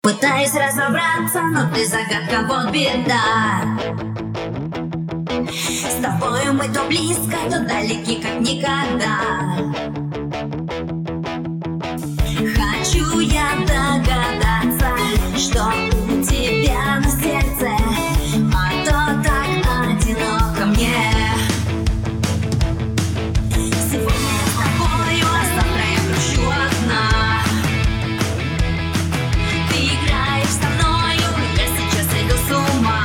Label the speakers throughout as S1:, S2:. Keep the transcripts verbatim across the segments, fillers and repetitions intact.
S1: Пытаюсь разобраться, но ты загадка, вот беда. С тобою мы то близко, то далеки, как никогда. Хочу я догадаться, что у тебя на сердце, а то так одиноко мне. Сегодня я с тобою, а завтра я грущу одна. Ты играешь со мною, я сейчас иду с ума.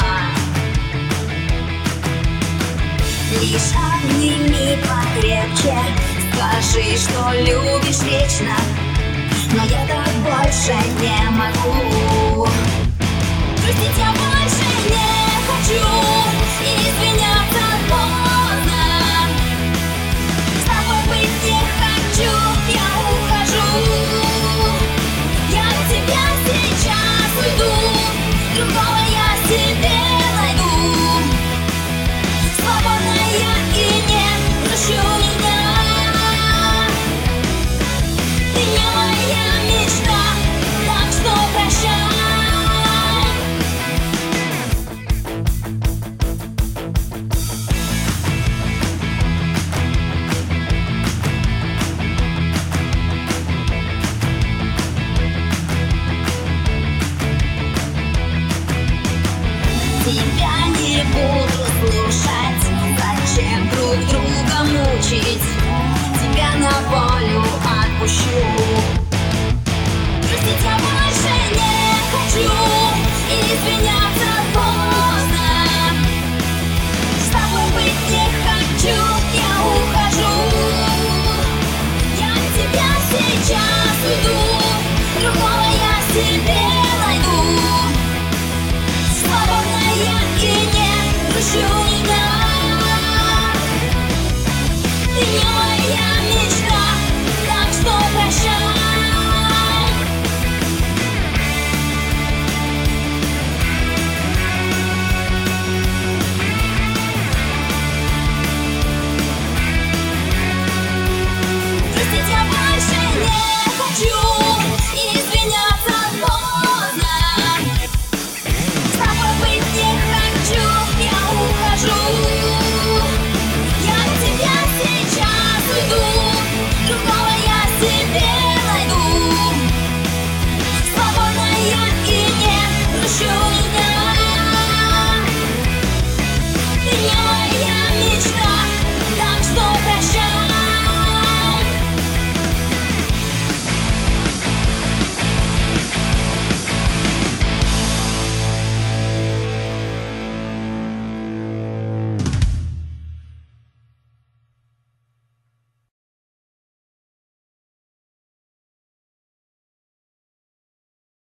S1: Лишь обними покрепче, скажи, что любишь вечно, но я так больше не могу. Простить я больше не хочу, и извиняться поздно. С тобой быть не хочу, я ухожу. Я от тебя сейчас уйду, другого я себе найду. Свободная и не прощу меня. Ты не моя мечта, так что прощай. Тебя не буду слушать, зачем друг друга мучить? Тебя на волю отпущу. Простить я больше не хочу, и извиняться поздно. С тобой быть не хочу, я ухожу. Я от тебя сейчас уйду, другого я себе